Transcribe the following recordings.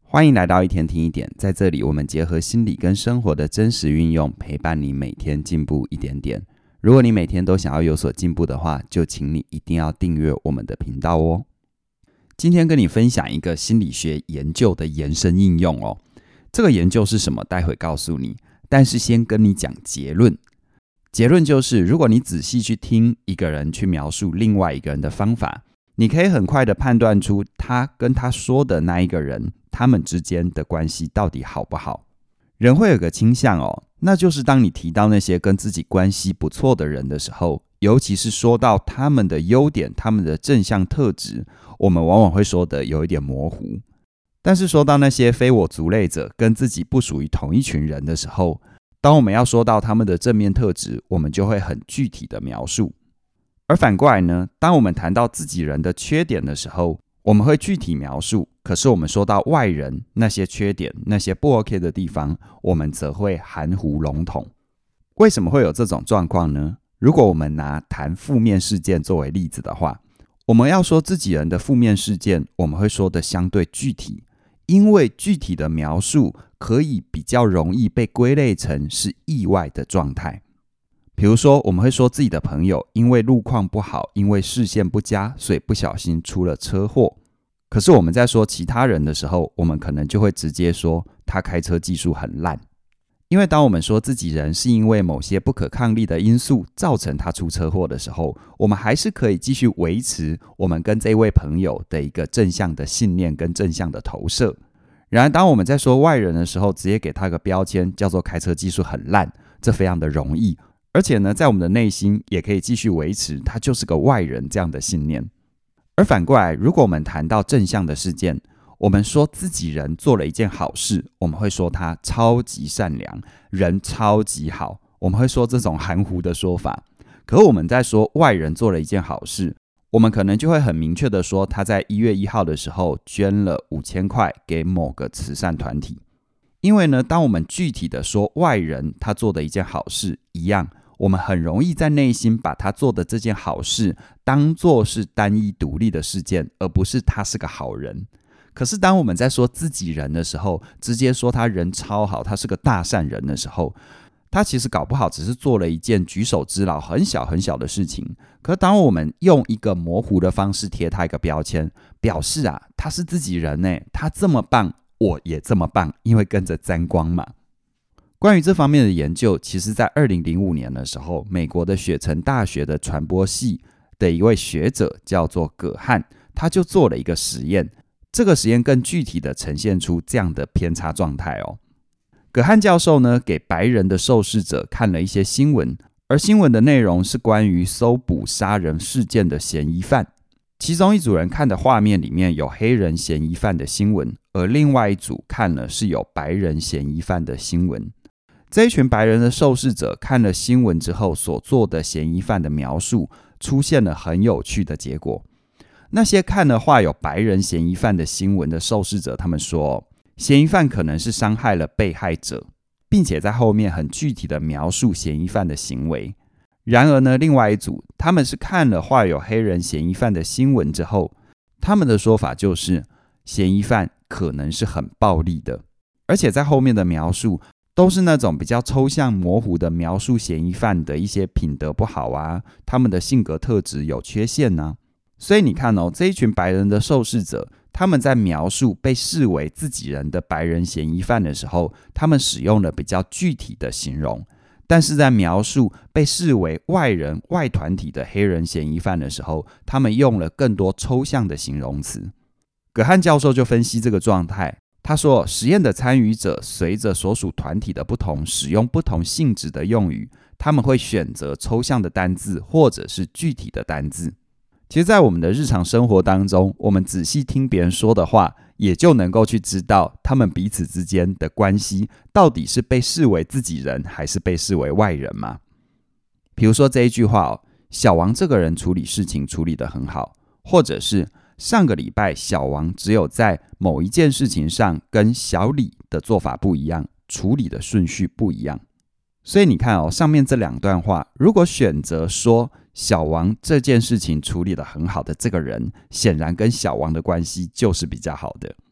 欢迎来到一天听一点，在这里我们结合心理跟生活的真实运用，陪伴你每天进步一点点。如果你每天都想要有所进步的话，就请你一定要订阅我们的频道哦。今天跟你分享一个心理学研究的延伸应用哦。这个研究是什么？待会告诉你。但是先跟你讲结论。结论就是，如果你仔细去听一个人去描述另外一个人的方法，你可以很快的判断出他跟他说的那一个人，他们之间的关系到底好不好。人会有个倾向哦，那就是当你提到那些跟自己关系不错的人的时候，尤其是说到他们的优点、他们的正向特质，我们往往会说的有一点模糊。但是说到那些非我族类者，跟自己不属于同一群人的时候，当我们要说到他们的正面特质，我们就会很具体的描述。而反过来呢，当我们谈到自己人的缺点的时候，我们会具体描述，可是我们说到外人那些缺点、那些不 OK 的地方，我们则会含糊笼统。为什么会有这种状况呢？如果我们拿谈负面事件作为例子的话，我们要说自己人的负面事件，我们会说的相对具体，因为具体的描述可以比较容易被归类成是意外的状态。比如说，我们会说自己的朋友因为路况不好，因为视线不佳，所以不小心出了车祸。可是我们在说其他人的时候，我们可能就会直接说他开车技术很烂。因为当我们说自己人是因为某些不可抗力的因素造成他出车祸的时候，我们还是可以继续维持我们跟这位朋友的一个正向的信念跟正向的投射。然而当我们在说外人的时候，直接给他一个标签叫做开车技术很烂，这非常的容易，而且呢，在我们的内心也可以继续维持他就是个外人这样的信念。而反过来，如果我们谈到正向的事件，我们说自己人做了一件好事，我们会说他超级善良，人超级好，我们会说这种含糊的说法。可我们在说外人做了一件好事，我们可能就会很明确的说他在1月1号的时候捐了5000块给某个慈善团体。因为呢，当我们具体的说外人他做的一件好事一样，我们很容易在内心把他做的这件好事当作是单一独立的事件，而不是他是个好人。可是当我们在说自己人的时候，直接说他人超好，他是个大善人的时候，他其实搞不好只是做了一件举手之劳很小很小的事情。可是当我们用一个模糊的方式贴他一个标签，表示他是自己人耶，他这么棒，我也这么棒，因为跟着沾光嘛。关于这方面的研究，其实在2005年的时候，美国的雪城大学的传播系的一位学者叫做葛汉，他就做了一个实验。这个实验更具体的呈现出这样的偏差状态哦。葛汉教授呢，给白人的受试者看了一些新闻，而新闻的内容是关于搜捕杀人事件的嫌疑犯。其中一组人看的画面里面有黑人嫌疑犯的新闻，而另外一组看了是有白人嫌疑犯的新闻。这一群白人的受试者看了新闻之后所做的嫌疑犯的描述，出现了很有趣的结果。那些看了画有白人嫌疑犯的新闻的受试者，他们说嫌疑犯可能是伤害了被害者，并且在后面很具体的描述嫌疑犯的行为。然而呢，另外一组他们是看了画有黑人嫌疑犯的新闻之后，他们的说法就是嫌疑犯可能是很暴力的，而且在后面的描述都是那种比较抽象模糊的描述嫌疑犯的一些品德不好他们的性格特质有缺陷所以你看这一群白人的受试者，他们在描述被视为自己人的白人嫌疑犯的时候，他们使用了比较具体的形容，但是在描述被视为外人、外团体的黑人嫌疑犯的时候，他们用了更多抽象的形容词。葛汉教授就分析这个状态，他说实验的参与者随着所属团体的不同，使用不同性质的用语，他们会选择抽象的单字或者是具体的单字。其实在我们的日常生活当中，我们仔细听别人说的话，也就能够去知道他们彼此之间的关系到底是被视为自己人还是被视为外人嘛。比如说这一句话小王这个人处理事情处理得很好，或者是上个礼拜小王只有在某一件事情上跟小李的做法不一样，处理的顺序不一样。所以你看上面这两段话，如果选择说小王这件事情处理得很好的这个人，显然跟小王的关系就是比较好的。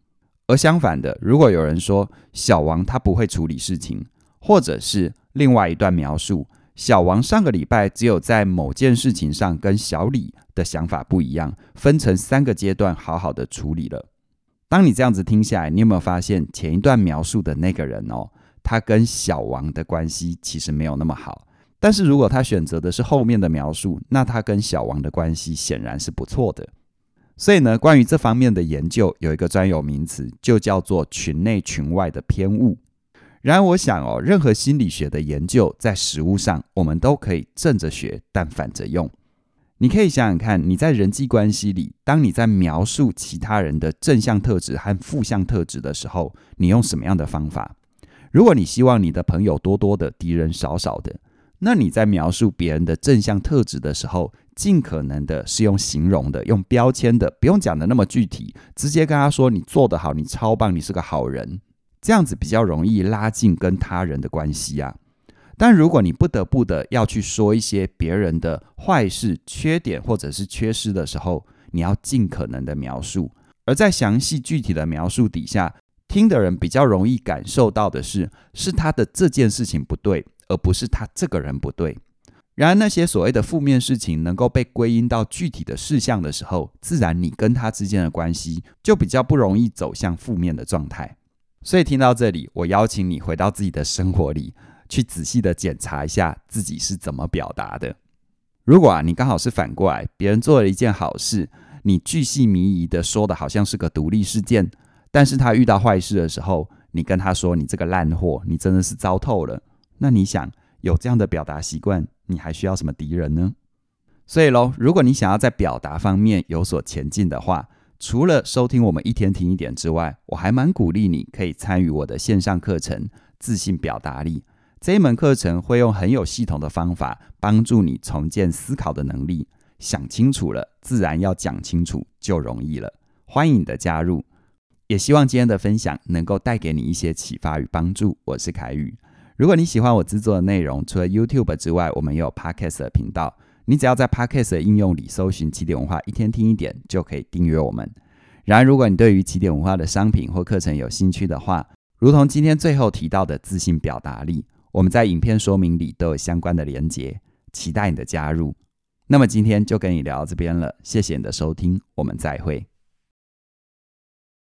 而相反的，如果有人说小王他不会处理事情，或者是另外一段描述，小王上个礼拜只有在某件事情上跟小李的想法不一样，分成3个阶段好好的处理了。当你这样子听下来，你有没有发现前一段描述的那个人他跟小王的关系其实没有那么好，但是如果他选择的是后面的描述，那他跟小王的关系显然是不错的。所以呢，关于这方面的研究有一个专有名词，就叫做群内群外的偏误。然而我想任何心理学的研究在实务上我们都可以正着学，但反着用。你可以想想看，你在人际关系里，当你在描述其他人的正向特质和负向特质的时候，你用什么样的方法？如果你希望你的朋友多多的，敌人少少的，那你在描述别人的正向特质的时候，尽可能的是用形容的，用标签的，不用讲的那么具体，直接跟他说你做得好，你超棒，你是个好人，这样子比较容易拉近跟他人的关系啊。但如果你不得不的要去说一些别人的坏事、缺点或者是缺失的时候，你要尽可能的描述，而在详细具体的描述底下，听的人比较容易感受到的是他的这件事情不对，而不是他这个人不对。然而那些所谓的负面事情能够被归因到具体的事项的时候，自然你跟他之间的关系就比较不容易走向负面的状态。所以听到这里，我邀请你回到自己的生活里，去仔细的检查一下自己是怎么表达的。如果你刚好是反过来，别人做了一件好事，你巨细靡遗的说的好像是个独立事件，但是他遇到坏事的时候，你跟他说你这个烂货，你真的是糟透了，那你想有这样的表达习惯，你还需要什么敌人呢？所以如果你想要在表达方面有所前进的话，除了收听我们一天听一点之外，我还蛮鼓励你可以参与我的线上课程自信表达力。这一门课程会用很有系统的方法帮助你重建思考的能力，想清楚了，自然要讲清楚就容易了。欢迎你的加入，也希望今天的分享能够带给你一些启发与帮助。我是凯宇。如果你喜欢我制作的内容，除了 YouTube 之外，我们也有 Podcast 的频道，你只要在 Podcast 的应用里搜寻起点文化一天听一点，就可以订阅我们。然而如果你对于起点文化的商品或课程有兴趣的话，如同今天最后提到的自信表达力，我们在影片说明里都有相关的连结，期待你的加入。那么今天就跟你聊到这边了，谢谢你的收听，我们再会。